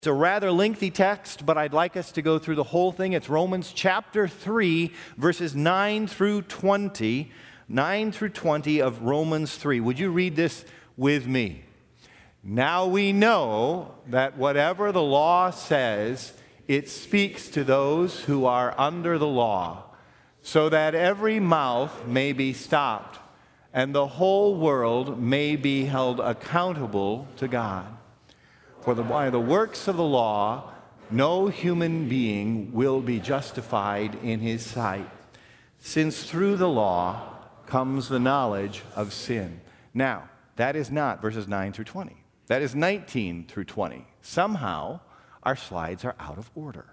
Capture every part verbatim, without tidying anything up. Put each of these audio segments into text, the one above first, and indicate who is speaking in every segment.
Speaker 1: It's a rather lengthy text, but I'd like us to go through the whole thing. It's Romans chapter three, verses nine through twenty. nine through twenty of Romans three. Would you read this with me? Now we know that whatever the law says, it speaks to those who are under the law, so that every mouth may be stopped, and the whole world may be held accountable to God. For the, by the works of the law, no human being will be justified in his sight, since through the law comes the knowledge of sin. Now, that is not verses nine through twenty. That is nineteen through twenty. Somehow, our slides are out of order.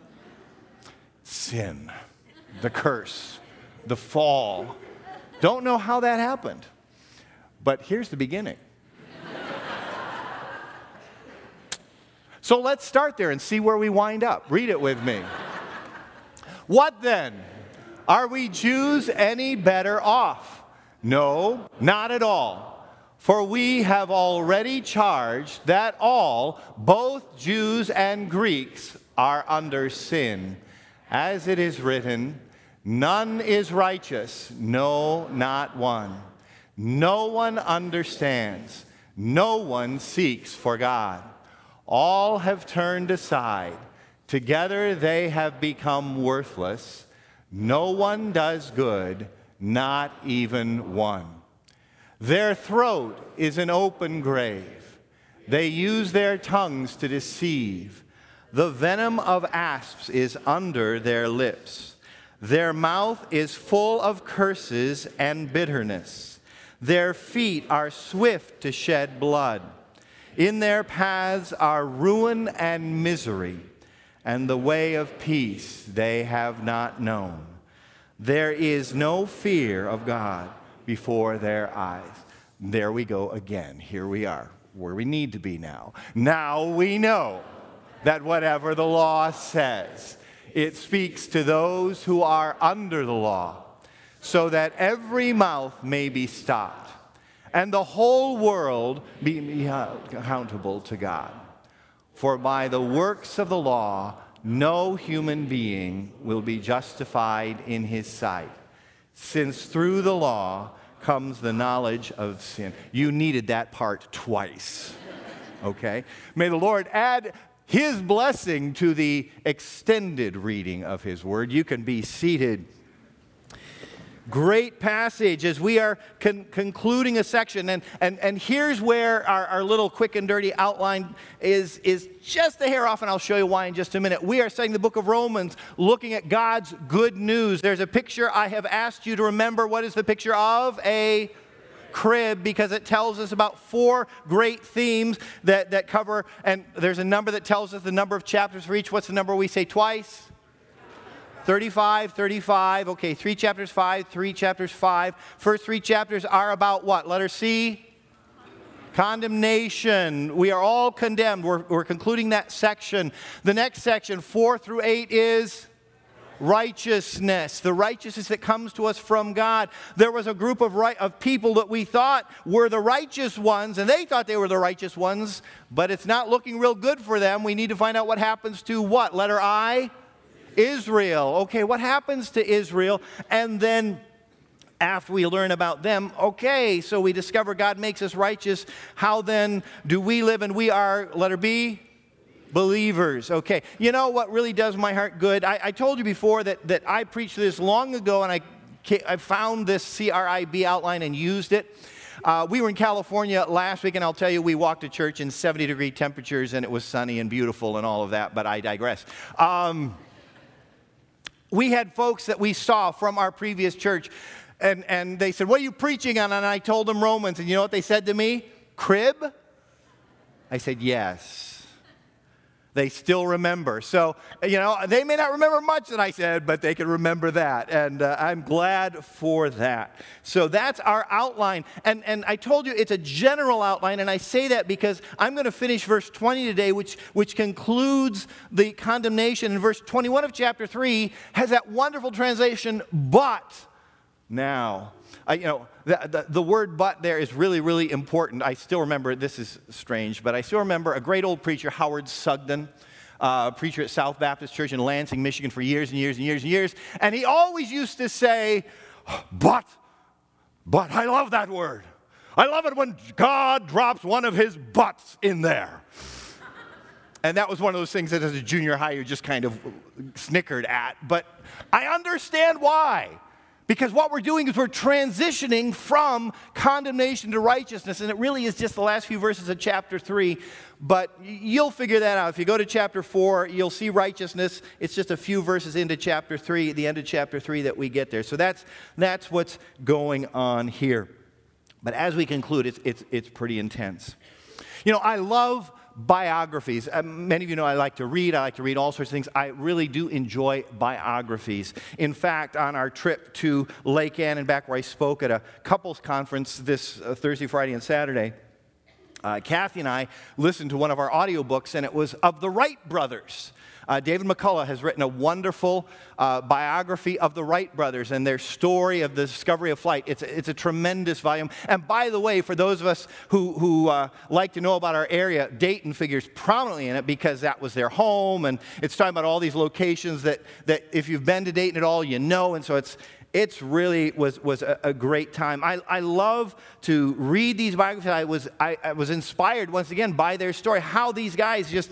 Speaker 1: Sin, the curse, the fall. Don't know how that happened, but here's the beginning. So let's start there and see where we wind up. Read it with me. What then? Are we Jews any better off? No, not at all. For we have already charged that all, both Jews and Greeks, are under sin. As it is written, none is righteous, no, not one. No one understands. No one seeks for God. All have turned aside. Together they have become worthless. No one does good, not even one. Their throat is an open grave. They use their tongues to deceive. The venom of asps is under their lips. Their mouth is full of curses and bitterness. Their feet are swift to shed blood. In their paths are ruin and misery, and the way of peace they have not known. There is no fear of God before their eyes. There we go again. Here we are, where we need to be now. Now we know that whatever the law says, it speaks to those who are under the law, so that every mouth may be stopped, and the whole world be held accountable to God. For by the works of the law, no human being will be justified in his sight, since through the law comes the knowledge of sin. You needed that part twice, okay? May the Lord add his blessing to the extended reading of his word. You can be seated. Great passage as we are con- concluding a section. And, and, and here's where our, our little quick and dirty outline is, is just a hair off, and I'll show you why in just a minute. We are studying the book of Romans, looking at God's good news. There's a picture I have asked you to remember. What is the picture of? A crib, because it tells us about four great themes that, that cover, and there's a number that tells us the number of chapters for each. What's the number we say twice? thirty-five, thirty-five. Okay, three chapters, five, three chapters, five. First three chapters are about what? Letter C? Condemnation. We are all condemned. We're, we're concluding that section. The next section, four through eight, is righteousness. The righteousness that comes to us from God. There was a group of, right, of people that we thought were the righteous ones, and they thought they were the righteous ones, but it's not looking real good for them. We need to find out what happens to what? Letter I? Israel. Okay, what happens to Israel? And then after we learn about them, okay, so we discover God makes us righteous. How then do we live? And we are, letter B, believers. Okay, you know what really does my heart good? I, I told you before that, that I preached this long ago, and I, I found this C R I B outline and used it. Uh, we were in California last week, and I'll tell you, we walked to church in seventy degree temperatures, and it was sunny and beautiful and all of that, but I digress. Um... We had folks that we saw from our previous church, and, and they said, what are you preaching on? And I told them Romans, and you know what they said to me? Crib? I said, yes. They still remember. So, you know, they may not remember much that I said, but they can remember that, and uh, I'm glad for that. So that's our outline, and, and I told you it's a general outline, and I say that because I'm going to finish verse twenty today, which, which concludes the condemnation, and verse twenty-one of chapter three has that wonderful translation, but now. I, you know, the, the, the word but there is really, really important. I still remember, this is strange, but I still remember a great old preacher, Howard Sugden, uh, a preacher at South Baptist Church in Lansing, Michigan for years and years and years and years. And he always used to say, but, but, I love that word. I love it when God drops one of his buts in there. And that was one of those things that as a junior high you just kind of snickered at. But I understand why. Because what we're doing is we're transitioning from condemnation to righteousness, and it really is just the last few verses of chapter three, but you'll figure that out. If you go to chapter four, you'll see righteousness. It's just a few verses into chapter three, the end of chapter three, that we get there. So that's, that's what's going on here. But as we conclude, it's, it's, it's pretty intense. You know, I love biographies. Uh, many of you know I like to read. I like to read all sorts of things. I really do enjoy biographies. In fact, on our trip to Lake Ann and back where I spoke at a couples conference this uh, Thursday, Friday, and Saturday, uh, Kathy and I listened to one of our audiobooks, and it was of the Wright brothers. Uh, David McCullough has written a wonderful uh, biography of the Wright brothers and their story of the discovery of flight. It's a, it's a tremendous volume. And by the way, for those of us who, who uh, like to know about our area, Dayton figures prominently in it because that was their home. And it's talking about all these locations that, that if you've been to Dayton at all, you know. And so it's It's really was, was a, a great time. I, I love to read these biographies. I was, I, I was inspired once again by their story, how these guys just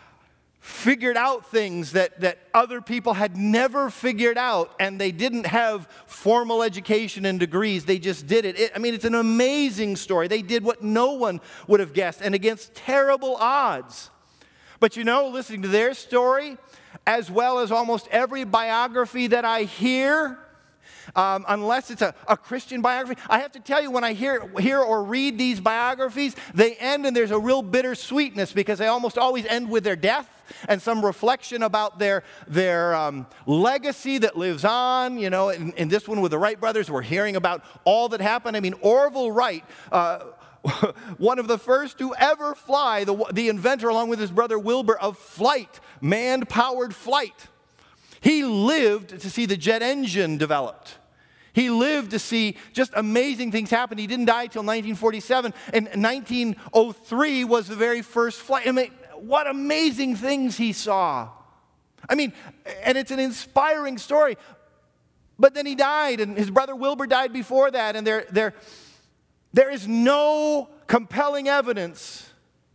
Speaker 1: figured out things that, that other people had never figured out, and they didn't have formal education and degrees. They just did it. it. I mean, it's an amazing story. They did what no one would have guessed, and against terrible odds. But you know, listening to their story, as well as almost every biography that I hear, Um, unless it's a, a Christian biography. I have to tell you, when I hear, hear or read these biographies, they end and there's a real bittersweetness because they almost always end with their death and some reflection about their, their um, legacy that lives on. You know, in, in this one with the Wright brothers, we're hearing about all that happened. I mean, Orville Wright, uh, one of the first to ever fly, the, the inventor along with his brother Wilbur of flight, manned-powered flight. He lived to see the jet engine developed. He lived to see just amazing things happen. He didn't die until nineteen forty-seven, and nineteen oh three was the very first flight. I mean, what amazing things he saw. I mean, and it's an inspiring story. But then he died, and his brother Wilbur died before that, and there, there, there is no compelling evidence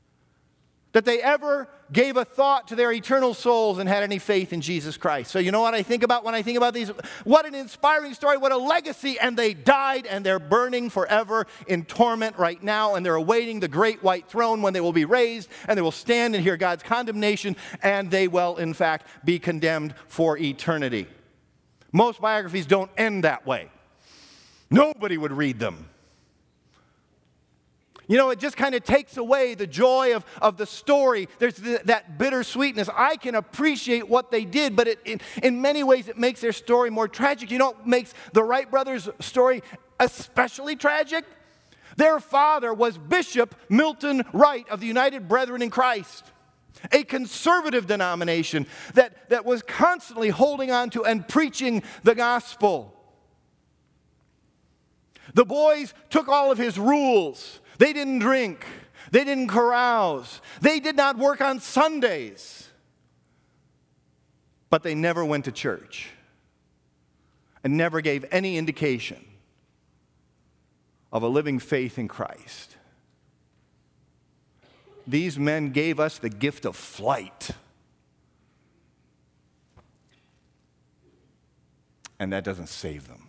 Speaker 1: that they ever gave a thought to their eternal souls and had any faith in Jesus Christ. So you know what I think about when I think about these? What an inspiring story, what a legacy, and they died, and they're burning forever in torment right now, and they're awaiting the great white throne when they will be raised, and they will stand and hear God's condemnation, and they will, in fact, be condemned for eternity. Most biographies don't end that way. Nobody would read them. You know, it just kind of takes away the joy of, of the story. There's the, that bittersweetness. I can appreciate what they did, but it, in, in many ways it makes their story more tragic. You know what makes the Wright brothers' story especially tragic? Their father was Bishop Milton Wright of the United Brethren in Christ, a conservative denomination that, that was constantly holding on to and preaching the gospel. The boys took all of his rules. They didn't drink. They didn't carouse. They did not work on Sundays. But they never went to church and never gave any indication of a living faith in Christ. These men gave us the gift of flight. And that doesn't save them.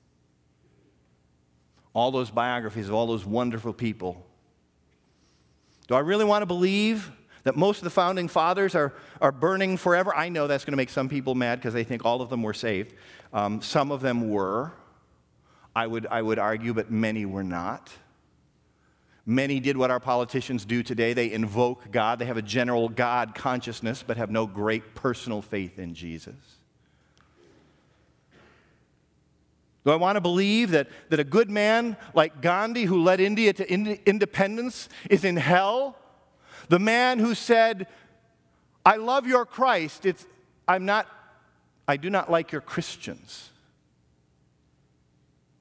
Speaker 1: All those biographies of all those wonderful people. Do I really want to believe that most of the founding fathers are, are burning forever? I know that's going to make some people mad because they think all of them were saved. Um, some of them were, I would, I would argue, but many were not. Many did what our politicians do today. They invoke God. They have a general God consciousness, but have no great personal faith in Jesus. Do I want to believe that, that a good man like Gandhi, who led India to ind- independence, is in hell? The man who said, I love your Christ, it's, I'm not, I do not like your Christians.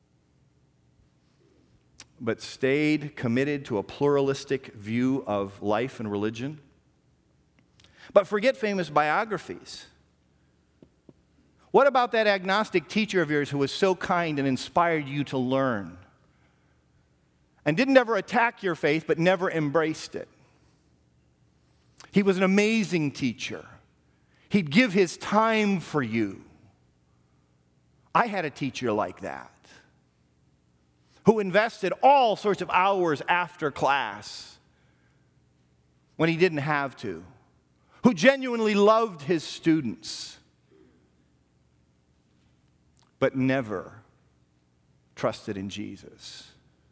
Speaker 1: but stayed committed to a pluralistic view of life and religion. But forget famous biographies. What about that agnostic teacher of yours who was so kind and inspired you to learn? And didn't ever attack your faith, but never embraced it. He was an amazing teacher. He'd give his time for you. I had a teacher like that, who invested all sorts of hours after class when he didn't have to, who genuinely loved his students, but never trusted in Jesus.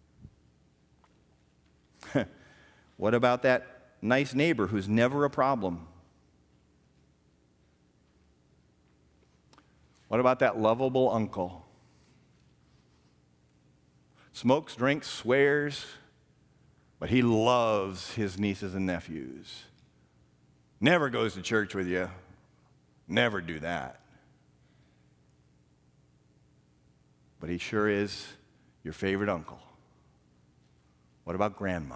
Speaker 1: What about that nice neighbor who's never a problem? What about that lovable uncle? Smokes, drinks, swears, but he loves his nieces and nephews. Never goes to church with you. Never do that. But he sure is your favorite uncle. What about grandma?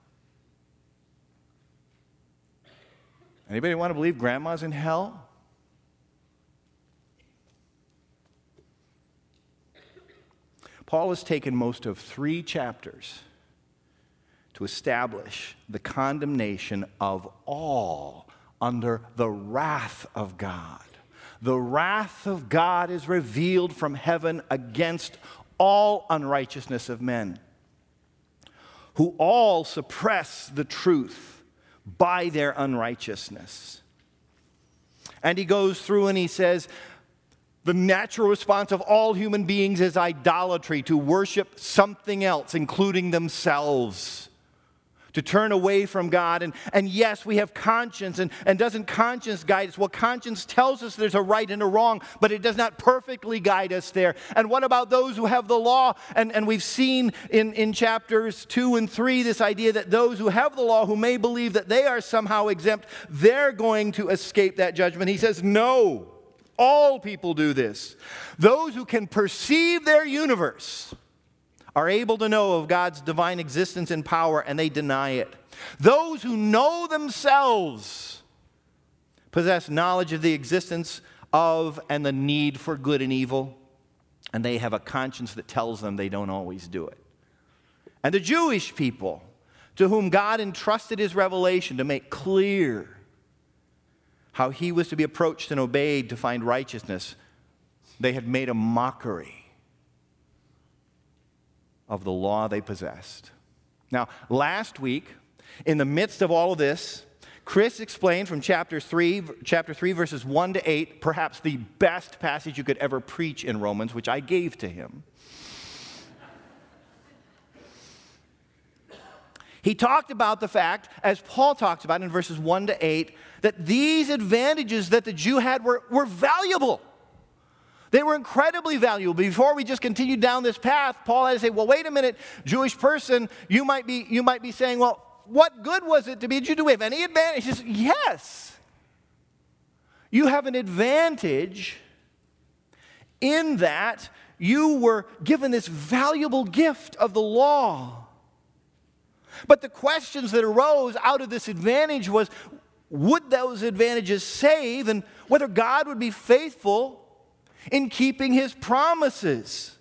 Speaker 1: Anybody want to believe grandma's in hell? Paul has taken most of three chapters to establish the condemnation of all under the wrath of God. The wrath of God is revealed from heaven against all unrighteousness of men, who all suppress the truth by their unrighteousness. And he goes through and he says, the natural response of all human beings is idolatry, to worship something else, including themselves, to turn away from God. And, and yes, we have conscience, and, and doesn't conscience guide us? Well, conscience tells us there's a right and a wrong, but it does not perfectly guide us there. And what about those who have the law? And, and we've seen in, in chapters two and three this idea that those who have the law, who may believe that they are somehow exempt, they're going to escape that judgment. He says, no, all people do this. Those who can perceive their universe are able to know of God's divine existence and power, and they deny it. Those who know themselves possess knowledge of the existence of and the need for good and evil, and they have a conscience that tells them they don't always do it. And the Jewish people, to whom God entrusted his revelation to make clear how he was to be approached and obeyed to find righteousness, they had made a mockery of the law they possessed. Now, last week, in the midst of all of this, Chris explained from chapter three, chapter three, verses one to eight, perhaps the best passage you could ever preach in Romans, which I gave to him. He talked about the fact, as Paul talks about in verses one to eight, that these advantages that the Jew had were, were valuable. They were incredibly valuable. Before we just continued down this path, Paul had to say, well, wait a minute, Jewish person, you might be, you might be saying, well, what good was it to be a Jew? Do we have any advantages? Yes. You have an advantage in that you were given this valuable gift of the law. But the questions that arose out of this advantage was, would those advantages save, and whether God would be faithful in keeping his promises.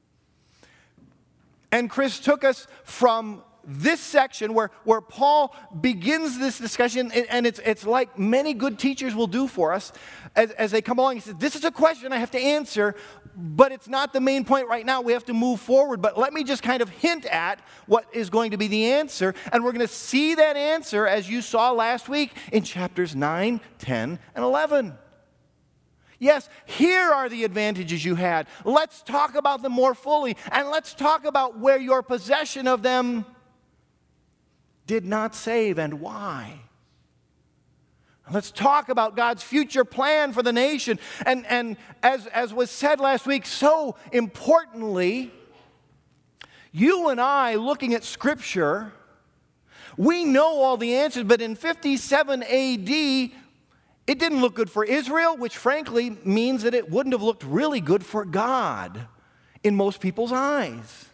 Speaker 1: And Chris took us from this section where, where Paul begins this discussion, and, and it's, it's like many good teachers will do for us as, as they come along. He says, this is a question I have to answer, but it's not the main point right now. We have to move forward. But let me just kind of hint at what is going to be the answer, and we're going to see that answer, as you saw last week, in chapters nine, ten, and eleven. Yes, here are the advantages you had. Let's talk about them more fully, and let's talk about where your possession of them did not save and why. Let's talk about God's future plan for the nation. And, and as, as was said last week, so importantly, you and I, looking at Scripture, we know all the answers, but in fifty-seven A D, it didn't look good for Israel, which frankly means that it wouldn't have looked really good for God in most people's eyes.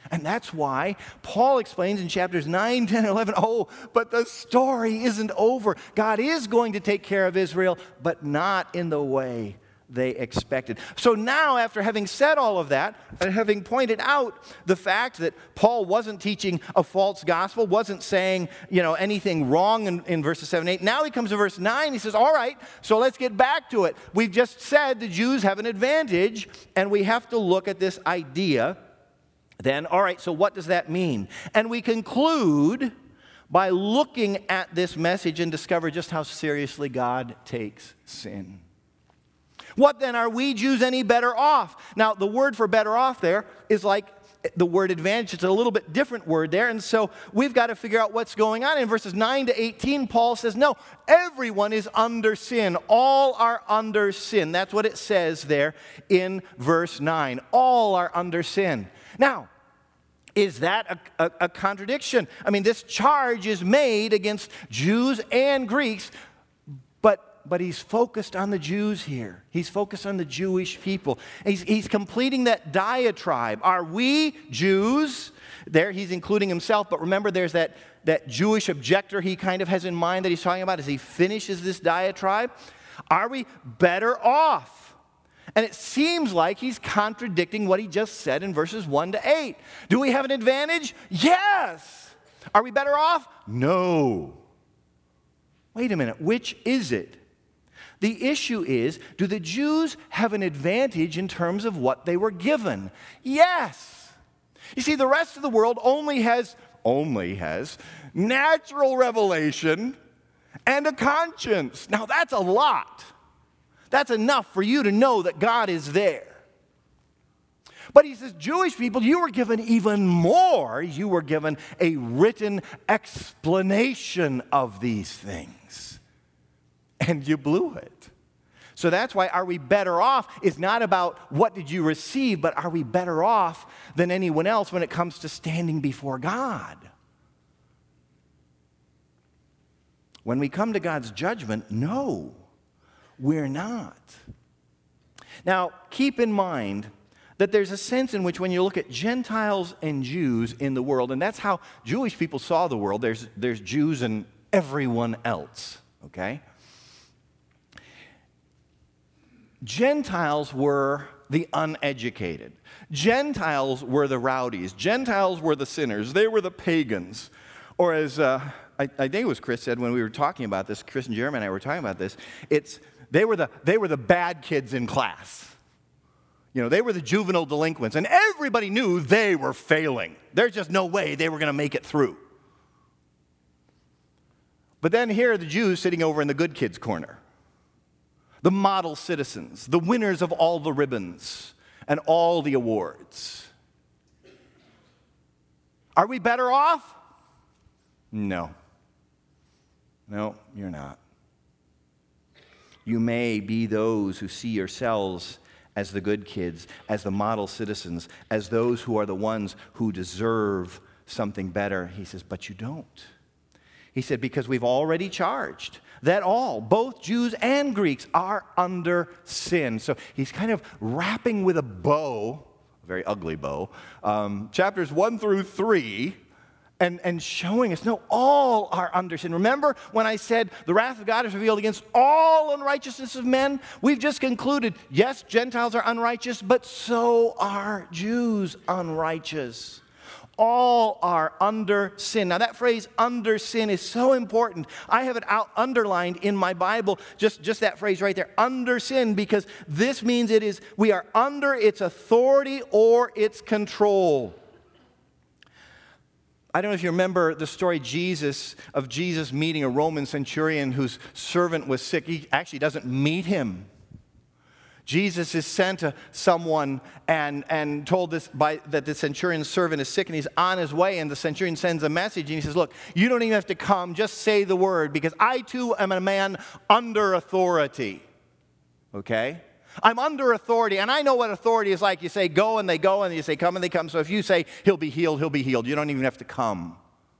Speaker 1: And that's why Paul explains in chapters nine, ten, eleven, oh, but the story isn't over. God is going to take care of Israel, but not in the way they expected. So now, after having said all of that, and having pointed out the fact that Paul wasn't teaching a false gospel, wasn't saying, you know, anything wrong in, in verses seven and eight, now he comes to verse nine, he says, all right, so let's get back to it. We've just said the Jews have an advantage, and we have to look at this idea. Then, all right, so what does that mean? And we conclude by looking at this message and discover just how seriously God takes sin. What then, are we Jews any better off? Now, the word for better off there is like the word advantage. It's a little bit different word there, and so we've got to figure out what's going on. In verses nine to eighteen, Paul says, no, everyone is under sin. All are under sin. That's what it says there in verse nine. All are under sin. Now, is that a, a, a contradiction? I mean, this charge is made against Jews and Greeks, but But he's focused on the Jews here. He's focused on the Jewish people. He's, he's completing that diatribe. Are we Jews? There he's including himself, but remember there's that, that Jewish objector he kind of has in mind that he's talking about as he finishes this diatribe. Are we better off? And it seems like he's contradicting what he just said in verses one to eight. Do we have an advantage? Yes. Are we better off? No. Wait a minute, which is it? The issue is, do the Jews have an advantage in terms of what they were given? Yes. You see, the rest of the world only has, only has natural revelation and a conscience. Now, that's a lot. That's enough for you to know that God is there. But he says, Jewish people, you were given even more. You were given a written explanation of these things. And you blew it. So that's why are we better off is not about what did you receive, but are we better off than anyone else when it comes to standing before God? When we come to God's judgment, no, we're not. Now, keep in mind that there's a sense in which when you look at Gentiles and Jews in the world, and that's how Jewish people saw the world, there's, there's Jews and everyone else, okay? Gentiles were the uneducated. Gentiles were the rowdies. Gentiles were the sinners. They were the pagans. Or as uh, I, I think it was Chris said when we were talking about this, Chris and Jeremy and I were talking about this, it's they were the they were the bad kids in class. You know, they were the juvenile delinquents, and everybody knew they were failing. There's just no way they were going to make it through. But then here are the Jews sitting over in the good kids' corner. The model citizens, the winners of all the ribbons and all the awards. Are we better off? No. No, you're not. You may be those who see yourselves as the good kids, as the model citizens, as those who are the ones who deserve something better. He says, but you don't. He said, because we've already charged that all, both Jews and Greeks, are under sin. So he's kind of wrapping with a bow, a very ugly bow, um, chapters one through three, and, and showing us, no, all are under sin. Remember when I said the wrath of God is revealed against all unrighteousness of men? We've just concluded, yes, Gentiles are unrighteous, but so are Jews unrighteous. All are under sin. Now that phrase, under sin, is so important. I have it out underlined in my Bible, just, just that phrase right there, under sin, because this means it is, we are under its authority or its control. I don't know if you remember the story Jesus of Jesus meeting a Roman centurion whose servant was sick. He actually doesn't meet him. Jesus is sent to someone and, and told this by, that the centurion's servant is sick and he's on his way, and the centurion sends a message and he says, look, you don't even have to come, just say the word, because I too am a man under authority. Okay? I'm under authority, and I know what authority is like. You say go and they go, and you say come and they come. So if you say he'll be healed, he'll be healed. You don't even have to come.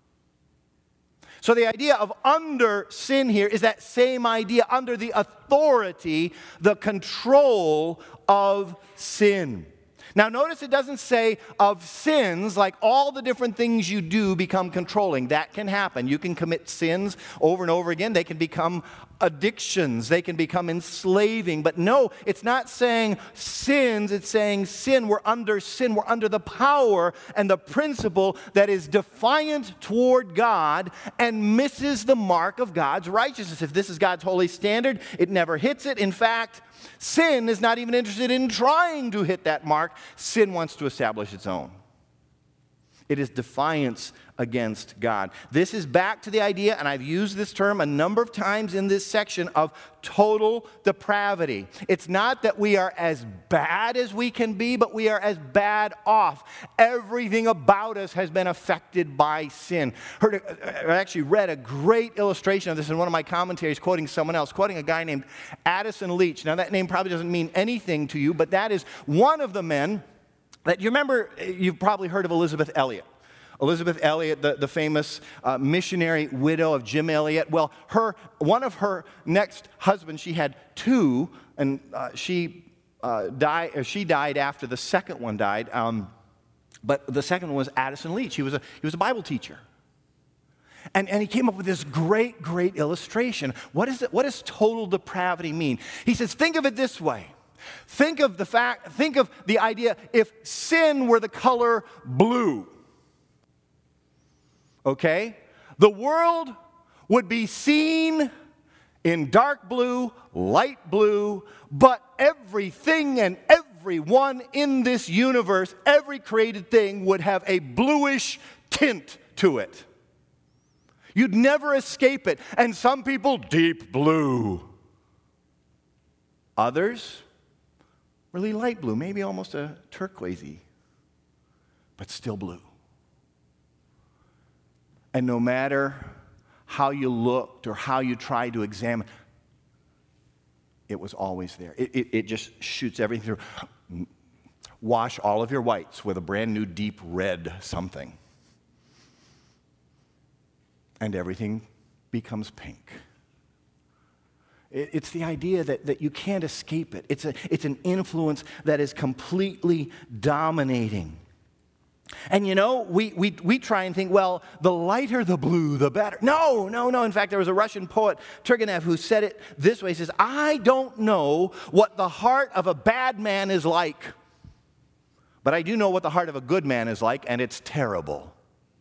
Speaker 1: So the idea of under sin here is that same idea, under the authority, the control of sin. Now notice it doesn't say of sins, like all the different things you do become controlling. That can happen. You can commit sins over and over again. They can become addictions. They can become enslaving. But no, it's not saying sins. It's saying sin. We're under sin. We're under the power and the principle that is defiant toward God and misses the mark of God's righteousness. If this is God's holy standard, it never hits it. In fact, sin is not even interested in trying to hit that mark. Sin wants to establish its own. It is defiance against God. This is back to the idea, and I've used this term a number of times in this section, of total depravity. It's not that we are as bad as we can be, but we are as bad off. Everything about us has been affected by sin. Heard, I actually read a great illustration of this in one of my commentaries, quoting someone else, quoting a guy named Addison Leach. Now, that name probably doesn't mean anything to you, but that is one of the men that, you remember, you've probably heard of Elisabeth Elliot. Elisabeth Elliot, the, the famous uh, missionary widow of Jim Elliot. Well, her one of her next husbands, she had two, and uh, she uh, died. Or she died after the second one died. Um, but the second one was Addison Leach. He was a he was a Bible teacher, and and he came up with this great great illustration. What is it? What does total depravity mean? He says, think of it this way. Think of the fact. Think of the idea. If sin were the color blue. Okay? The world would be seen in dark blue, light blue, but everything and everyone in this universe, every created thing, would have a bluish tint to it. You'd never escape it. And some people, deep blue. Others, really light blue, maybe almost a turquoisey, but still blue. And no matter how you looked or how you tried to examine, it was always there. It, it, it just shoots everything through. Wash all of your whites with a brand new deep red something, and everything becomes pink. It, it's the idea that, that you can't escape it. It's, a, it's an influence that is completely dominating. And you know, we, we, we try and think, well, the lighter the blue, the better. No, no, no. In fact, there was a Russian poet, Turgenev, who said it this way. He says, I don't know what the heart of a bad man is like, but I do know what the heart of a good man is like, and it's terrible.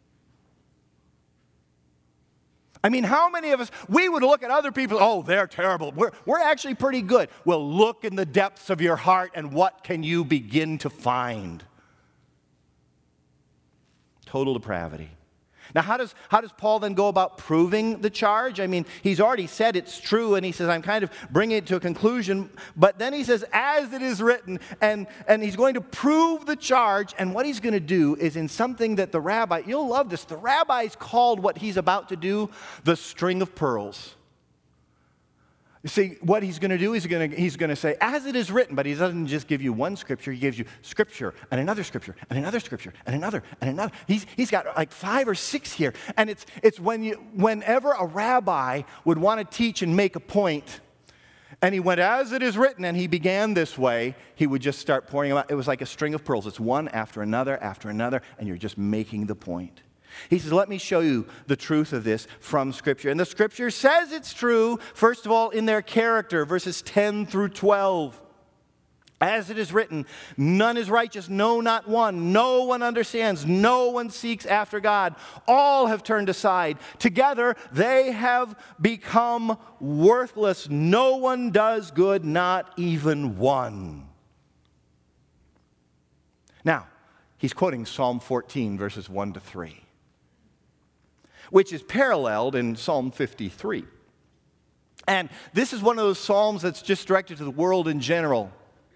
Speaker 1: I mean, how many of us, we would look at other people, oh, they're terrible. We're, we're actually pretty good. Well, look in the depths of your heart, and what can you begin to find? Total depravity. Now, how does, how does Paul then go about proving the charge? I mean, he's already said it's true, and he says, I'm kind of bringing it to a conclusion. But then he says, as it is written, and, and he's going to prove the charge. And what he's going to do is in something that the rabbi, you'll love this, the rabbis called what he's about to do the string of pearls. You see, what he's going to do is he's going to, he's going to say, as it is written, but he doesn't just give you one scripture, he gives you scripture and another scripture and another scripture and another and another. He's, he's got like five or six here. And it's, it's when you, whenever a rabbi would want to teach and make a point, and he went, as it is written, and he began this way, he would just start pouring them out. It was like a string of pearls. It's one after another after another, and you're just making the point. He says, let me show you the truth of this from Scripture. And the Scripture says it's true, first of all, in their character, verses ten through twelve. As it is written, none is righteous, no, not one. No one understands, no one seeks after God. All have turned aside. Together they have become worthless. No one does good, not even one. Now, he's quoting Psalm fourteen, verses one to three. Which is paralleled in Psalm fifty-three. And this is one of those psalms that's just directed to the world in general.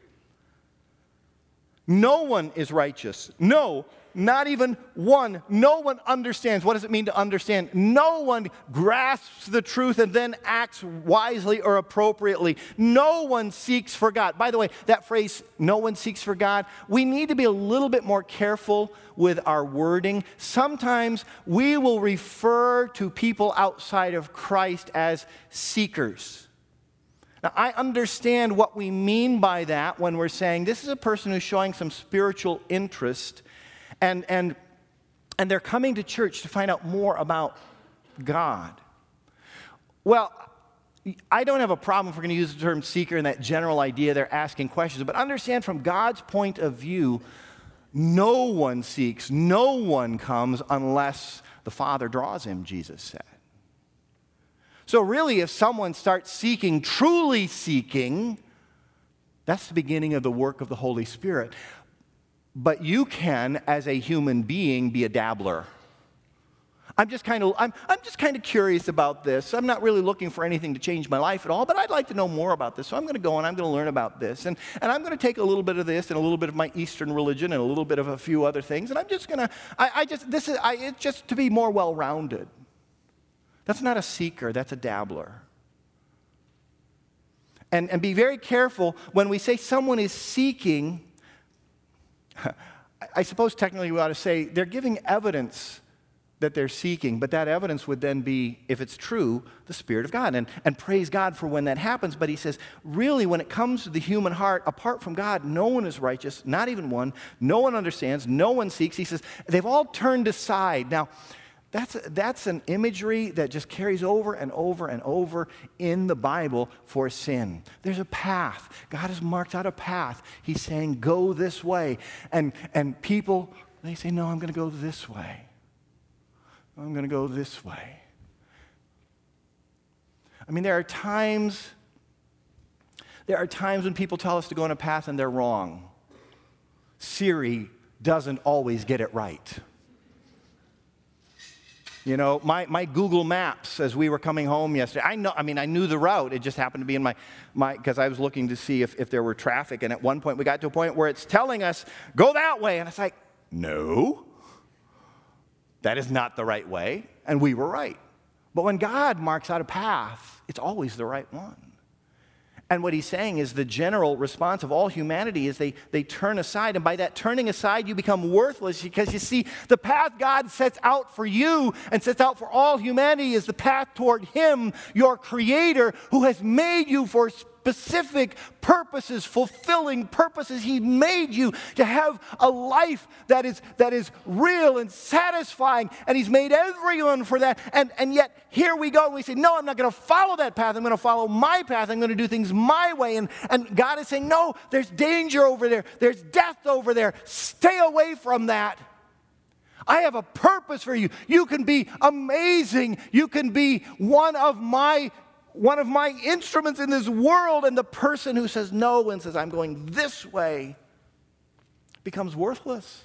Speaker 1: No one is righteous. No, not even one. No one understands. What does it mean to understand? No one grasps the truth and then acts wisely or appropriately. No one seeks for God. By the way, that phrase, no one seeks for God, we need to be a little bit more careful with our wording. Sometimes we will refer to people outside of Christ as seekers. Now, I understand what we mean by that when we're saying this is a person who's showing some spiritual interest, and, and, and they're coming to church to find out more about God. Well, I don't have a problem if we're going to use the term seeker in that general idea. They're asking questions. But understand from God's point of view, no one seeks, no one comes unless the Father draws him, Jesus said. So really, if someone starts seeking, truly seeking, that's the beginning of the work of the Holy Spirit. But you can, as a human being, be a dabbler. I'm just kind of I'm, I'm just kind of curious about this. I'm not really looking for anything to change my life at all, but I'd like to know more about this. So I'm going to go and I'm going to learn about this. And, and I'm going to take a little bit of this and a little bit of my Eastern religion and a little bit of a few other things. And I'm just going to, I, I just, this is, I, it's just to be more well-rounded. That's not a seeker, that's a dabbler. And, and be very careful when we say someone is seeking, I suppose technically we ought to say they're giving evidence that they're seeking, but that evidence would then be, if it's true, the Spirit of God. And, and praise God for when that happens. But he says, really, when it comes to the human heart, apart from God, no one is righteous, not even one. No one understands, no one seeks. He says, they've all turned aside. Now, that's, that's an imagery that just carries over and over and over in the Bible for sin. There's a path. God has marked out a path. He's saying, go this way. And, and people, they say, no, I'm going to go this way. I'm going to go this way. I mean, there are times, there are times when people tell us to go on a path and they're wrong. Siri doesn't always get it right. You know, my, my Google Maps, as we were coming home yesterday, I know, I mean, I knew the route. It just happened to be in my, my because I was looking to see if, if there were traffic. And at one point, we got to a point where it's telling us, go that way. And it's like, no. That is not the right way, and we were right. But when God marks out a path, it's always the right one. And what he's saying is the general response of all humanity is they, they turn aside, and by that turning aside, you become worthless because you see, the path God sets out for you and sets out for all humanity is the path toward him, your Creator, who has made you for specific purposes, fulfilling purposes. He made you to have a life that is, that is real and satisfying, and he's made everyone for that. And, and yet, here we go, and we say, no, I'm not going to follow that path. I'm going to follow my path. I'm going to do things my way. And, and God is saying, no, there's danger over there. There's death over there. Stay away from that. I have a purpose for you. You can be amazing. You can be one of my one of my instruments in this world. And the person who says no and says, I'm going this way, becomes worthless.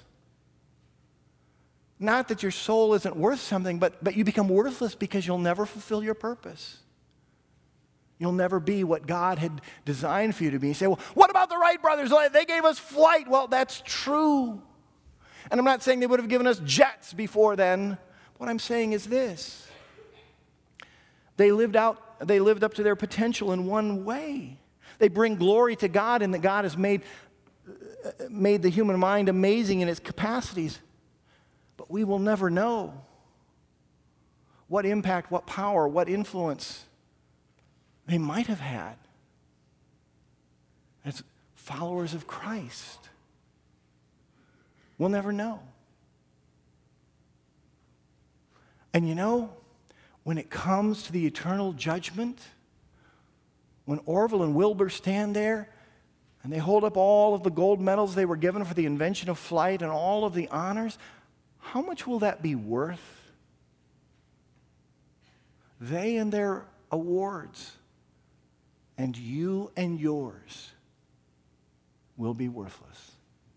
Speaker 1: Not that your soul isn't worth something, but, but you become worthless because you'll never fulfill your purpose. You'll never be what God had designed for you to be. You say, well, what about the Wright brothers? They gave us flight. Well, that's true. And I'm not saying they would have given us jets before then. What I'm saying is this. They lived out They lived up to their potential in one way. They bring glory to God in that God has made, made the human mind amazing in its capacities. But we will never know what impact, what power, what influence they might have had as followers of Christ. We'll never know. And you know, when it comes to the eternal judgment, when Orville and Wilbur stand there and they hold up all of the gold medals they were given for the invention of flight and all of the honors, how much will that be worth? They and their awards, and you and yours will be worthless.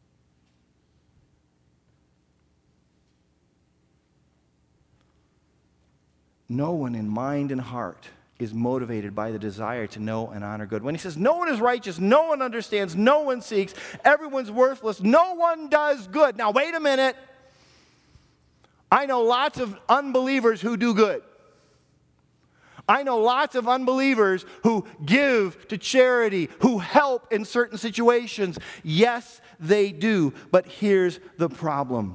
Speaker 1: No one in mind and heart is motivated by the desire to know and honor good. When he says no one is righteous, no one understands, no one seeks, everyone's worthless, no one does good. Now wait a minute. I know lots of unbelievers who do good. I know lots of unbelievers who give to charity, who help in certain situations. Yes, they do, but here's the problem.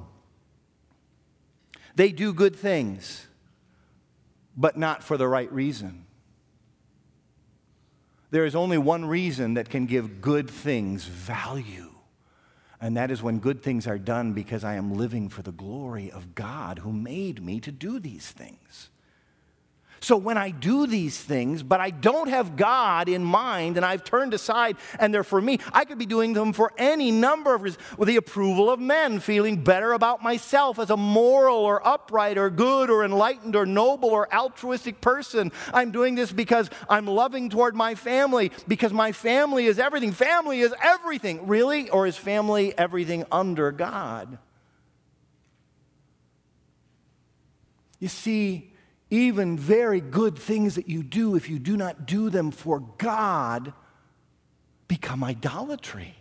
Speaker 1: They do good things, but not for the right reason. There is only one reason that can give good things value. And that is when good things are done because I am living for the glory of God who made me to do these things. So when I do these things, but I don't have God in mind and I've turned aside and they're for me, I could be doing them for any number of reasons. With the approval of men, feeling better about myself as a moral or upright or good or enlightened or noble or altruistic person. I'm doing this because I'm loving toward my family, because my family is everything. Family is everything. Really? Or is family everything under God? You see, even very good things that you do, if you do not do them for God, become idolatry.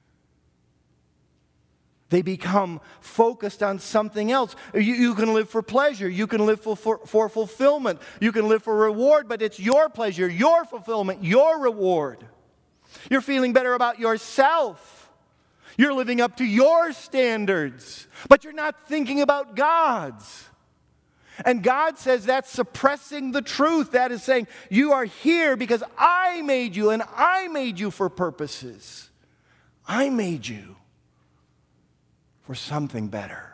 Speaker 1: They become focused on something else. You, you can live for pleasure. You can live for, for, for fulfillment. You can live for reward, but it's your pleasure, your fulfillment, your reward. You're feeling better about yourself. You're living up to your standards, but you're not thinking about God's. And God says that's suppressing the truth. That is saying, you are here because I made you, and I made you for purposes. I made you for something better.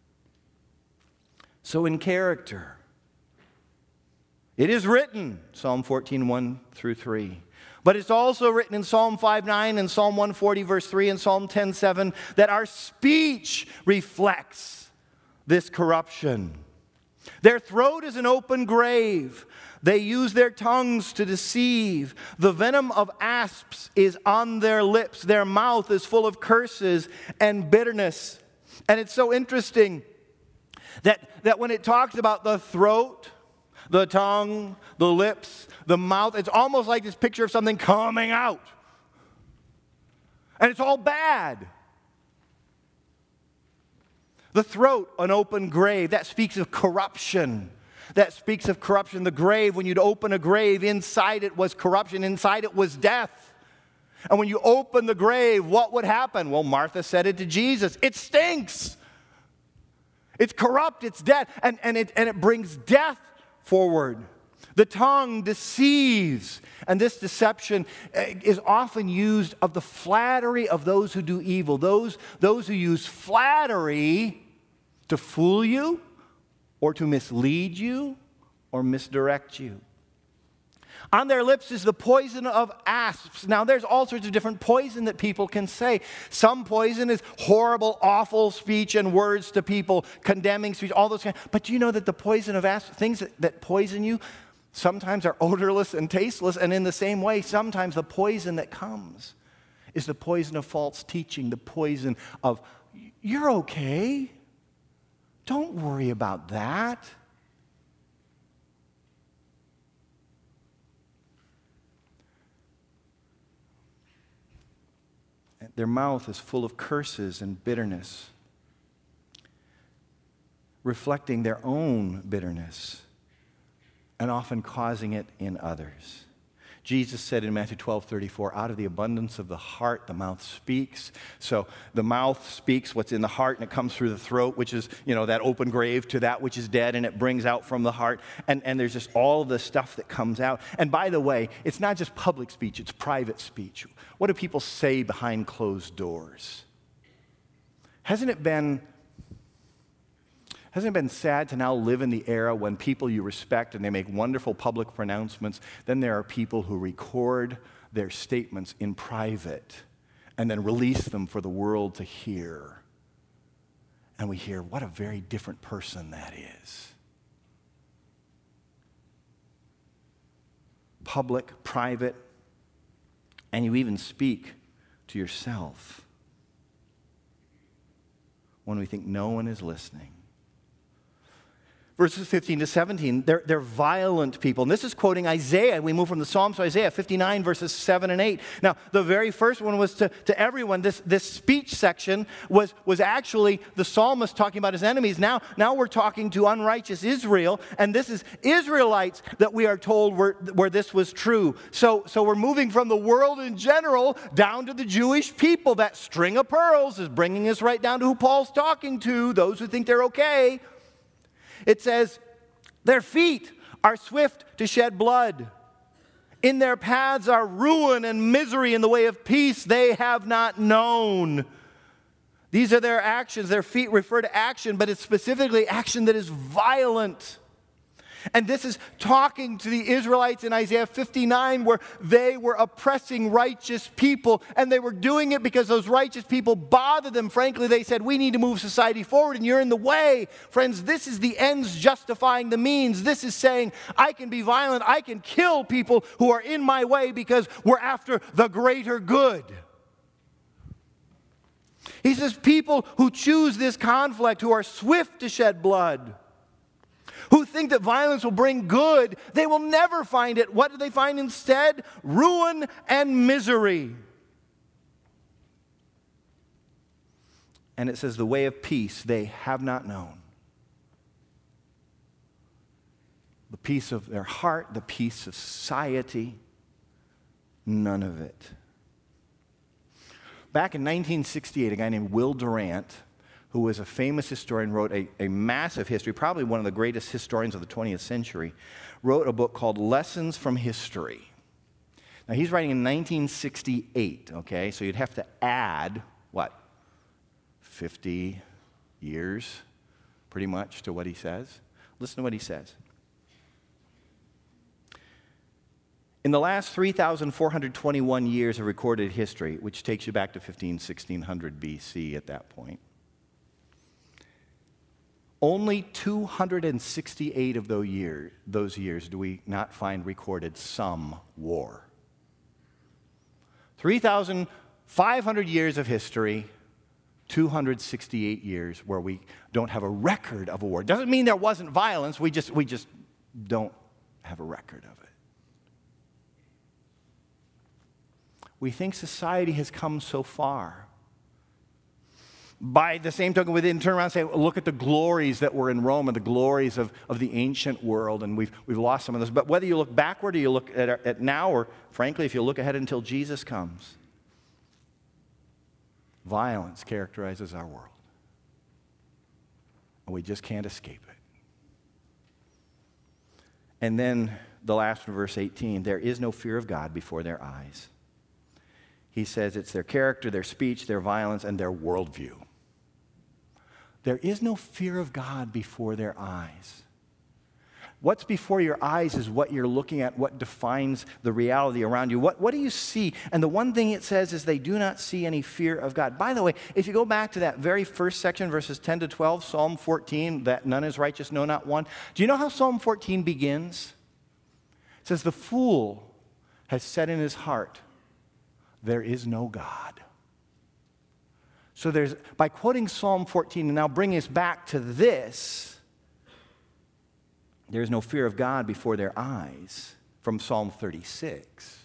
Speaker 1: So in character, it is written, Psalm fourteen, one through three. But it's also written in Psalm five nine and Psalm one forty, verse three, and Psalm ten seven, that our speech reflects this corruption. Their throat is an open grave. They use their tongues to deceive. The venom of asps is on their lips. Their mouth is full of curses and bitterness. And it's so interesting that, that when it talks about the throat, the tongue, the lips, the mouth, it's almost like this picture of something coming out. And it's all bad. The throat, an open grave, that speaks of corruption. That speaks of corruption. The grave, when you'd open a grave, inside it was corruption. Inside it was death. And when you open the grave, what would happen? Well, Martha said it to Jesus. It stinks. It's corrupt. It's dead. And, and, it, and it brings death forward. The tongue deceives. And this deception is often used of the flattery of those who do evil. Those, those who use flattery to fool you or to mislead you or misdirect you. On their lips is the poison of asps. Now, there's all sorts of different poison that people can say. Some poison is horrible, awful speech and words to people, condemning speech, all those kinds. But do you know that the poison of asps, things that, that poison you, sometimes are odorless and tasteless, and in the same way, sometimes the poison that comes is the poison of false teaching, the poison of, you're okay. Don't worry about that. Their mouth is full of curses and bitterness, reflecting their own bitterness and often causing it in others. Jesus said in Matthew twelve thirty-four, out of the abundance of the heart, the mouth speaks. So the mouth speaks what's in the heart, and it comes through the throat, which is, you know, that open grave, to that which is dead, and it brings out from the heart. And, and there's just all the stuff that comes out. And by the way, it's not just public speech, it's private speech. What do people say behind closed doors? Hasn't it been... Hasn't it been sad to now live in the era when people you respect and they make wonderful public pronouncements, then there are people who record their statements in private and then release them for the world to hear. And we hear, what a very different person that is. Public, private, and you even speak to yourself when we think no one is listening. Verses fifteen to seventeen, they're, they're violent people. And this is quoting Isaiah. We move from the Psalms to Isaiah fifty-nine, verses seven and eight. Now, the very first one was to, to everyone. This, this speech section was, was actually the psalmist talking about his enemies. Now, now we're talking to unrighteous Israel. And this is Israelites that we are told were, where this was true. So, so we're moving from the world in general down to the Jewish people. That string of pearls is bringing us right down to who Paul's talking to, those who think they're okay. It says, their feet are swift to shed blood. In their paths are ruin and misery. In the way of peace they have not known. These are their actions. Their feet refer to action, but it's specifically action that is violent. And this is talking to the Israelites in Isaiah fifty-nine, where they were oppressing righteous people, and they were doing it because those righteous people bothered them. Frankly, they said, we need to move society forward, and you're in the way. Friends, this is the ends justifying the means. This is saying, I can be violent, I can kill people who are in my way because we're after the greater good. He says, people who choose this conflict, who are swift to shed blood, who think that violence will bring good, they will never find it. What do they find instead? Ruin and misery. And it says, the way of peace they have not known. The peace of their heart, the peace of society, none of it. Back in nineteen sixty-eight, a guy named Will Durant, who was a famous historian, wrote a, a massive history, probably one of the greatest historians of the twentieth century, wrote a book called Lessons from History. Now, he's writing in nineteen sixty-eight, okay? So you'd have to add, what, fifty years, pretty much, to what he says. Listen to what he says. In the last three thousand four hundred twenty-one years of recorded history, which takes you back to fifteen, sixteen hundred B C at that point, only two hundred sixty-eight of those years, those years do we not find recorded some war. three thousand five hundred years of history, two hundred sixty-eight years where we don't have a record of a war. Doesn't mean there wasn't violence, we just, we just don't have a record of it. We think society has come so far. By the same token, we then turn around and say, look at the glories that were in Rome and the glories of, of the ancient world, and we've, we've lost some of those. But whether you look backward or you look at, at now, or frankly, if you look ahead until Jesus comes, violence characterizes our world. And we just can't escape it. And then the last one, verse eighteen, there is no fear of God before their eyes. He says it's their character, their speech, their violence, and their worldview. There is no fear of God before their eyes. What's before your eyes is what you're looking at, what defines the reality around you. What, what do you see? And the one thing it says is they do not see any fear of God. By the way, if you go back to that very first section, verses ten to twelve, Psalm fourteen, that none is righteous, no, not one. Do you know how Psalm fourteen begins? It says, the fool has said in his heart, there is no God. So there's, by quoting Psalm fourteen and now bringing us back to this, there is no fear of God before their eyes, from Psalm thirty-six.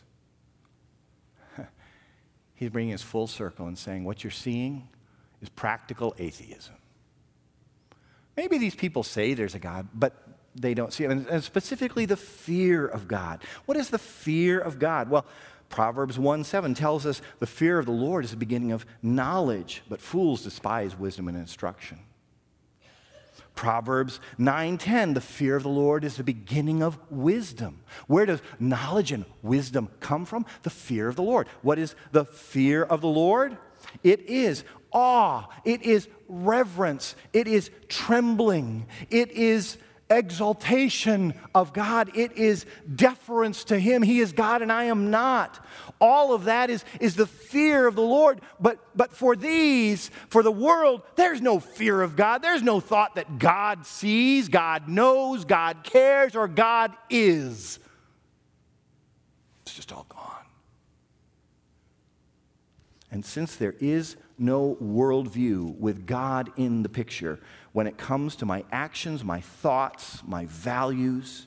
Speaker 1: He's bringing us full circle and saying what you're seeing is practical atheism. Maybe these people say there's a God, but they don't see it. And specifically the fear of God. What is the fear of God? Well, Proverbs one seven tells us the fear of the Lord is the beginning of knowledge, but fools despise wisdom and instruction. Proverbs nine ten, the fear of the Lord is the beginning of wisdom. Where does knowledge and wisdom come from? The fear of the Lord. What is the fear of the Lord? It is awe. It is reverence. It is trembling. It is exaltation of God. It is deference to Him. He is God and I am not. All of that is, is the fear of the Lord. But, but for these, for the world, there's no fear of God. There's no thought that God sees, God knows, God cares, or God is. It's just all gone. And since there is no worldview with God in the picture, when it comes to my actions, my thoughts, my values,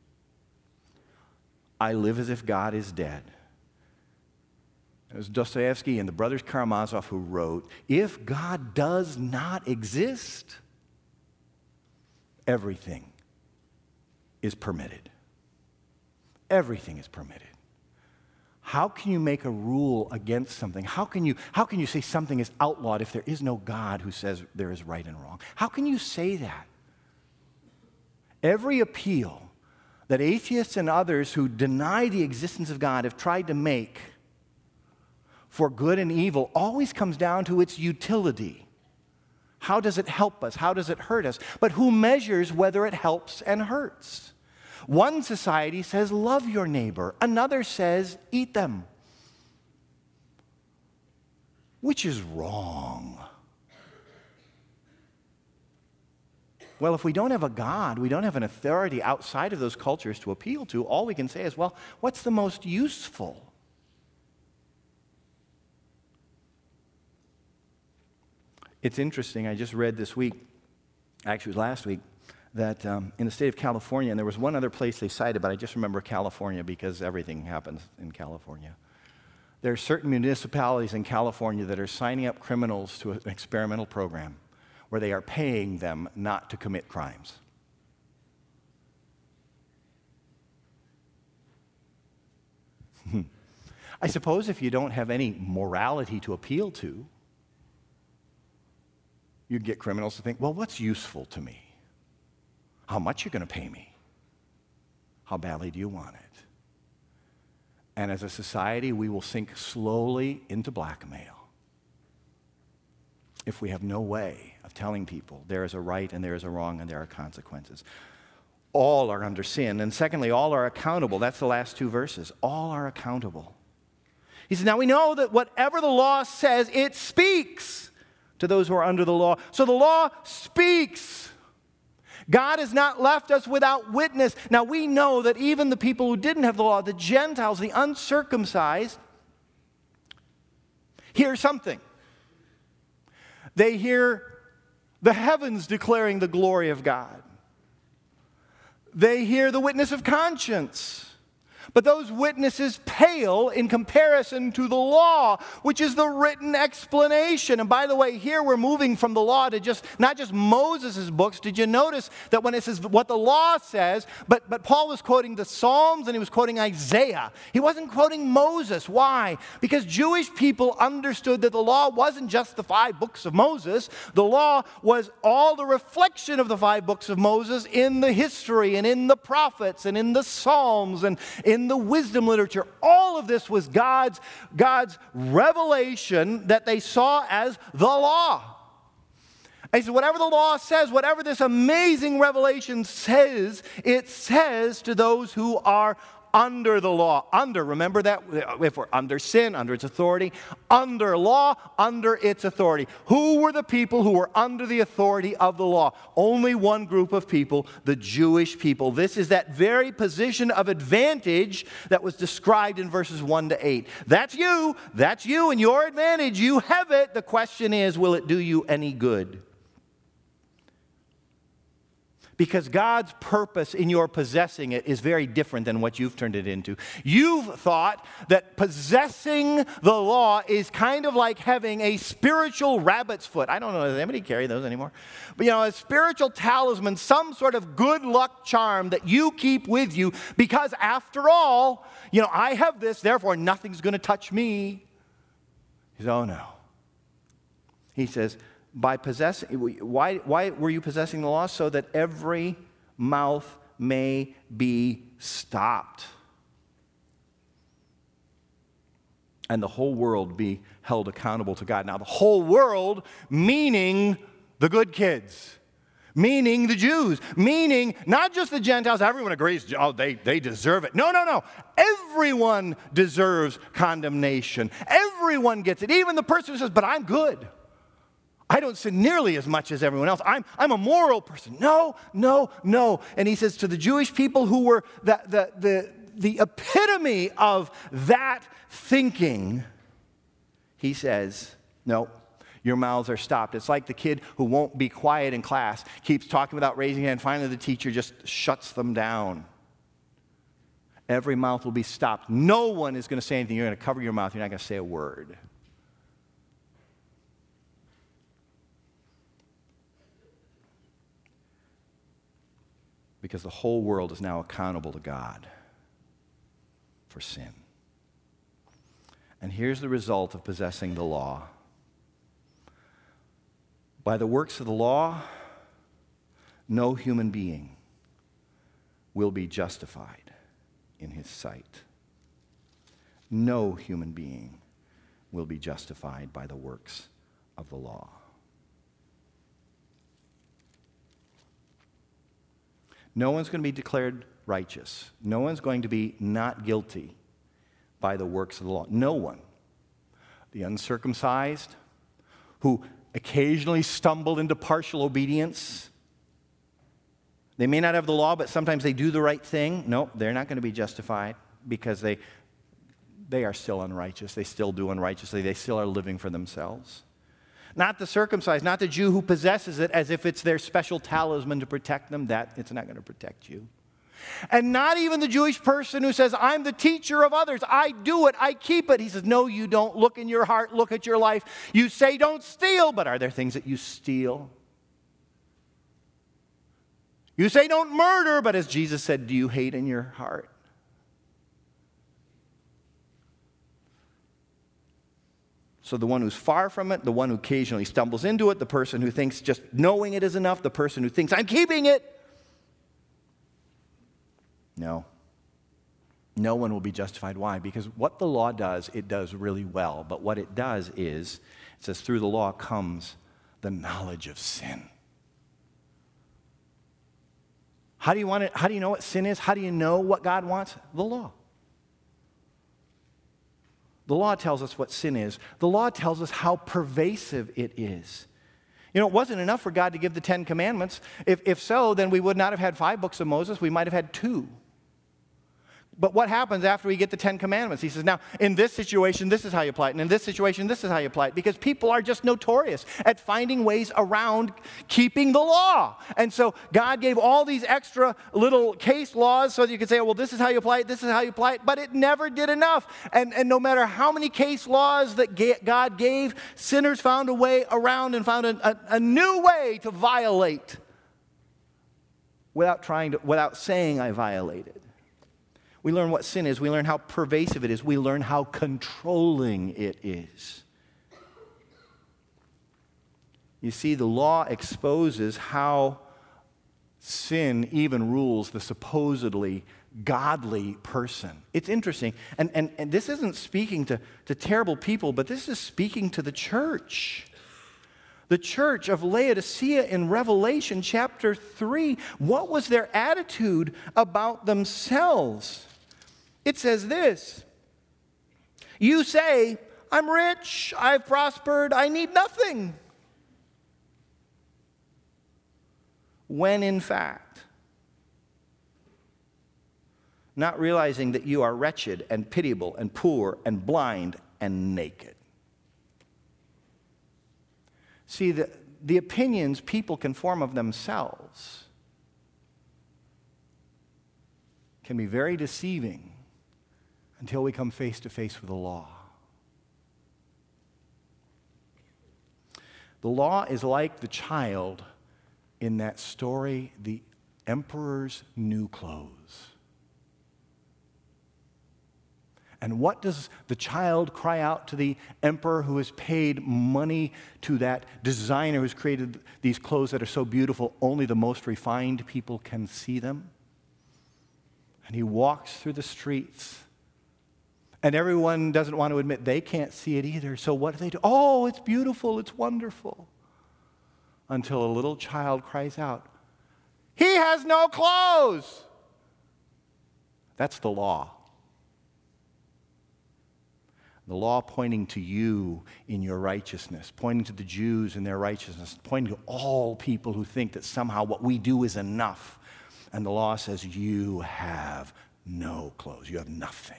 Speaker 1: I live as if God is dead. It was Dostoevsky and the brothers Karamazov who wrote, if God does not exist, everything is permitted. Everything is permitted. How can you make a rule against something? How can you, how can you say something is outlawed if there is no God who says there is right and wrong? How can you say that? Every appeal that atheists and others who deny the existence of God have tried to make for good and evil always comes down to its utility. How does it help us? How does it hurt us? But who measures whether it helps and hurts? One society says, love your neighbor. Another says, eat them. Which is wrong? Well, if we don't have a God, we don't have an authority outside of those cultures to appeal to, all we can say is, well, what's the most useful? It's interesting, I just read this week, actually it was last week, that um, in the state of California, and there was one other place they cited, but I just remember California because everything happens in California. There are certain municipalities in California that are signing up criminals to an experimental program where they are paying them not to commit crimes. I suppose if you don't have any morality to appeal to, you'd get criminals to think, well, what's useful to me? How much are you going to pay me? How badly do you want it? And as a society, we will sink slowly into blackmail if we have no way of telling people there is a right and there is a wrong and there are consequences. All are under sin. And secondly, all are accountable. That's the last two verses. All are accountable. He says, now we know that whatever the law says, it speaks to those who are under the law. So the law speaks. God has not left us without witness. Now we know that even the people who didn't have the law, the Gentiles, the uncircumcised, hear something. They hear the heavens declaring the glory of God. They hear the witness of conscience. But those witnesses pale in comparison to the law, which is the written explanation. And by the way, here we're moving from the law to just, not just Moses' books. Did you notice that when it says what the law says, but, but Paul was quoting the Psalms and he was quoting Isaiah. He wasn't quoting Moses. Why? Because Jewish people understood that the law wasn't just the five books of Moses. The law was all the reflection of the five books of Moses in the history and in the prophets and in the Psalms and in the wisdom literature. All of this was God's, God's revelation that they saw as the law. And he said, whatever the law says, whatever this amazing revelation says, it says to those who are under the law. Under, remember that? If we're under sin, under its authority. Under law, under its authority. Who were the people who were under the authority of the law? Only one group of people, the Jewish people. This is that very position of advantage that was described in verses one to eight. That's you. That's you and your advantage. You have it. The question is, will it do you any good? Because God's purpose in your possessing it is very different than what you've turned it into. You've thought that possessing the law is kind of like having a spiritual rabbit's foot. I don't know, does anybody carry those anymore? But you know, a spiritual talisman, some sort of good luck charm that you keep with you because after all, you know, I have this, therefore nothing's going to touch me. He says, oh no. He says, by possessing, why, why were you possessing the law? So that every mouth may be stopped. And the whole world be held accountable to God. Now, the whole world, meaning the good kids, meaning the Jews, meaning not just the Gentiles. Everyone agrees, oh, they, they deserve it. No, no, no. Everyone deserves condemnation. Everyone gets it. Even the person who says, but I'm good. I don't sin nearly as much as everyone else. I'm, I'm a moral person. No, no, no. And he says to the Jewish people who were the, the, the, the epitome of that thinking, he says, no, your mouths are stopped. It's like the kid who won't be quiet in class, keeps talking without raising a hand. Finally, the teacher just shuts them down. Every mouth will be stopped. No one is going to say anything. You're going to cover your mouth. You're not going to say a word. Because the whole world is now accountable to God for sin. And here's the result of possessing the law. By the works of the law, no human being will be justified in his sight. No human being will be justified by the works of the law. No one's going to be declared righteous. No one's going to be not guilty by the works of the law. No one. The uncircumcised, who occasionally stumble into partial obedience. They may not have the law, but sometimes they do the right thing. No, they're not going to be justified because they, they are still unrighteous. They still do unrighteously. They still are living for themselves. Not the circumcised, not the Jew who possesses it as if it's their special talisman to protect them. That, it's not going to protect you. And not even the Jewish person who says, I'm the teacher of others. I do it. I keep it. He says, no, you don't. Look in your heart. Look at your life. You say don't steal, but are there things that you steal? You say don't murder, but as Jesus said, do you hate in your heart? So the one who's far from it, the one who occasionally stumbles into it, the person who thinks just knowing it is enough, the person who thinks I'm keeping it. No. No one will be justified. Why? Because what the law does, it does really well. But what it does is, it says through the law comes the knowledge of sin. How do you want it? How do you know what sin is? How do you know what God wants? The law. The law tells us what sin is. The law tells us how pervasive it is. You know, it wasn't enough for God to give the Ten Commandments. If, if so, then we would not have had five books of Moses. We might have had two. But what happens after we get the Ten Commandments? He says, now, in this situation, this is how you apply it. And in this situation, this is how you apply it. Because people are just notorious at finding ways around keeping the law. And so God gave all these extra little case laws so that you could say, oh, well, this is how you apply it, this is how you apply it. But it never did enough. And, and no matter how many case laws that God gave, sinners found a way around and found a, a, a new way to violate without trying to, without saying I violated. We learn what sin is. We learn how pervasive it is. We learn how controlling it is. You see, the law exposes how sin even rules the supposedly godly person. It's interesting. And, and, and this isn't speaking to, to terrible people, but this is speaking to the church. The church of Laodicea in Revelation chapter three. What was their attitude about themselves? It says this, you say, I'm rich, I've prospered, I need nothing. When in fact, not realizing that you are wretched and pitiable and poor and blind and naked. See, the, the opinions people can form of themselves can be very deceiving until we come face to face with the law. The law is like the child in that story, the emperor's new clothes. And what does the child cry out to the emperor who has paid money to that designer who's created these clothes that are so beautiful, only the most refined people can see them? And he walks through the streets. And everyone doesn't want to admit they can't see it either. So what do they do? Oh, it's beautiful, it's wonderful. Until a little child cries out, he has no clothes. That's the law. The law pointing to you in your righteousness, pointing to the Jews in their righteousness, pointing to all people who think that somehow what we do is enough. And the law says you have no clothes, you have nothing.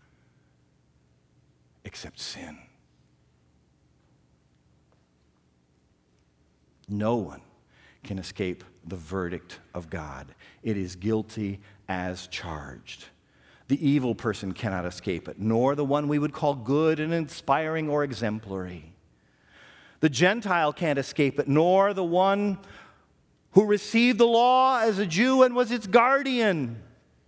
Speaker 1: Except sin. No one can escape the verdict of God. It is guilty as charged. The evil person cannot escape it, nor the one we would call good and inspiring or exemplary. The Gentile can't escape it, nor the one who received the law as a Jew and was its guardian.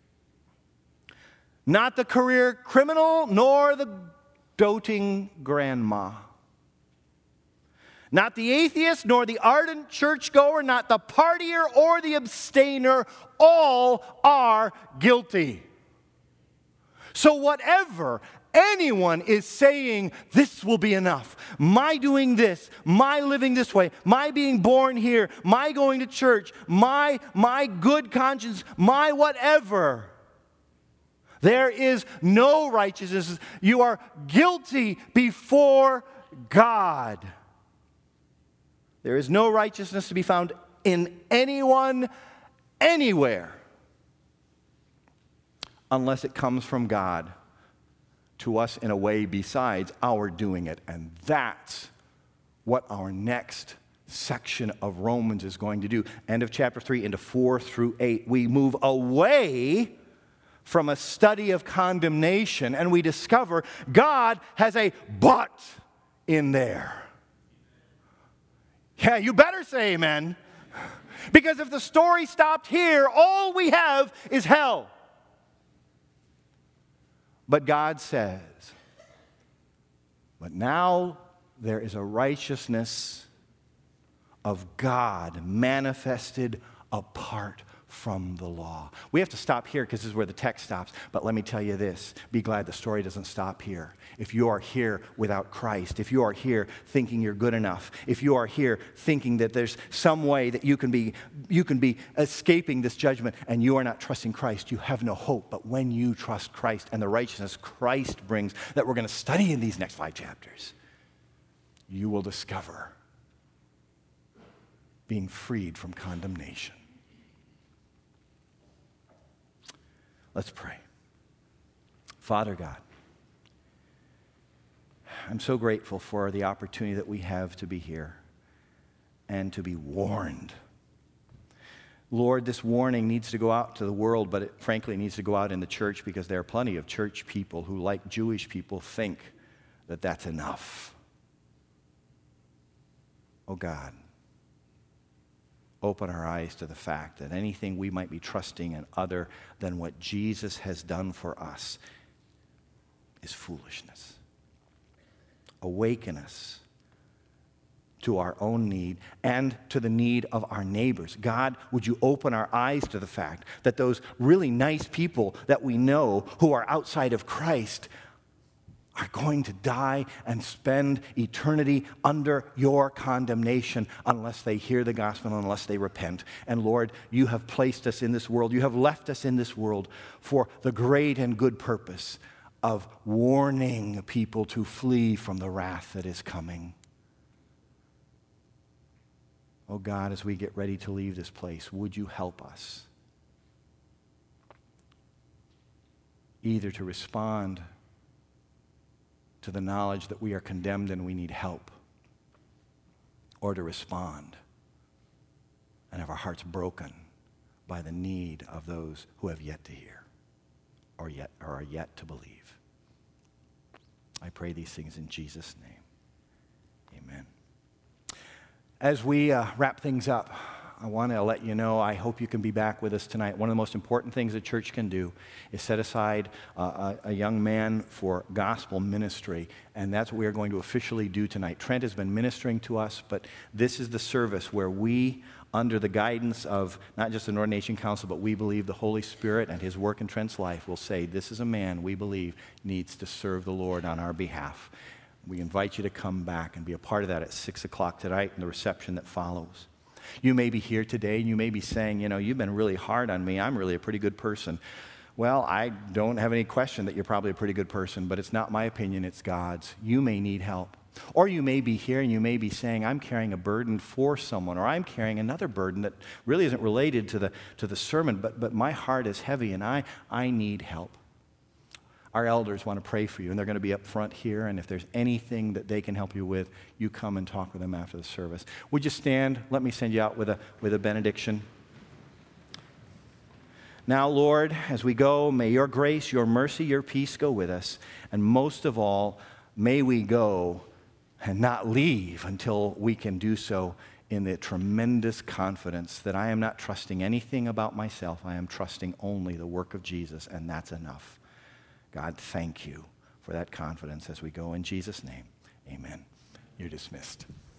Speaker 1: Not the career criminal, nor the doting grandma. Not the atheist, nor the ardent churchgoer, not the partier or the abstainer. All are guilty. So whatever anyone is saying, this will be enough. My doing this, my living this way, my being born here, my going to church, my, my good conscience, my whatever. There is no righteousness. You are guilty before God. There is no righteousness to be found in anyone, anywhere, unless it comes from God to us in a way besides our doing it. And that's what our next section of Romans is going to do. End of chapter three into four through eight. We move away from a study of condemnation and we discover God has a but in there. Yeah, you better say amen. Because if the story stopped here, all we have is hell. But God says, but now there is a righteousness of God manifested apart from the law. We have to stop here because this is where the text stops. But let me tell you this. Be glad the story doesn't stop here. If you are here without Christ, if you are here thinking you're good enough, if you are here thinking that there's some way that you can be, you can be escaping this judgment and you are not trusting Christ, you have no hope. But when you trust Christ and the righteousness Christ brings that we're going to study in these next five chapters, you will discover being freed from condemnation. Let's pray. Father God, I'm so grateful for the opportunity that we have to be here and to be warned. Lord, this warning needs to go out to the world, but it frankly needs to go out in the church because there are plenty of church people who, like Jewish people, think that that's enough. Oh God, open our eyes to the fact that anything we might be trusting in other than what Jesus has done for us is foolishness. Awaken us to our own need and to the need of our neighbors. God, would you open our eyes to the fact that those really nice people that we know who are outside of Christ are going to die and spend eternity under your condemnation unless they hear the gospel, unless they repent. And Lord, you have placed us in this world. You have left us in this world for the great and good purpose of warning people to flee from the wrath that is coming. Oh God, as we get ready to leave this place, would you help us either to respond to the knowledge that we are condemned and we need help, or to respond and have our hearts broken by the need of those who have yet to hear or yet or are yet to believe. I pray these things in Jesus' name. Amen. As we uh, wrap things up, I want to let you know, I hope you can be back with us tonight. One of the most important things a church can do is set aside uh, a, a young man for gospel ministry, and that's what we are going to officially do tonight. Trent has been ministering to us, but this is the service where we, under the guidance of not just the Ordination Council, but we believe the Holy Spirit and his work in Trent's life, will say, this is a man we believe needs to serve the Lord on our behalf. We invite you to come back and be a part of that at six o'clock tonight in the reception that follows. You may be here today and you may be saying, you know, you've been really hard on me. I'm really a pretty good person. Well, I don't have any question that you're probably a pretty good person, but it's not my opinion, it's God's. You may need help. Or you may be here and you may be saying, I'm carrying a burden for someone, or I'm carrying another burden that really isn't related to the, to the sermon, but, but my heart is heavy and I, I need help. Our elders want to pray for you, and they're going to be up front here, and if there's anything that they can help you with, you come and talk with them after the service. Would you stand? Let me send you out with a, with a benediction. Now, Lord, as we go, may your grace, your mercy, your peace go with us, and most of all, may we go and not leave until we can do so in the tremendous confidence that I am not trusting anything about myself. I am trusting only the work of Jesus, and that's enough. God, thank you for that confidence as we go in Jesus' name. Amen. You're dismissed.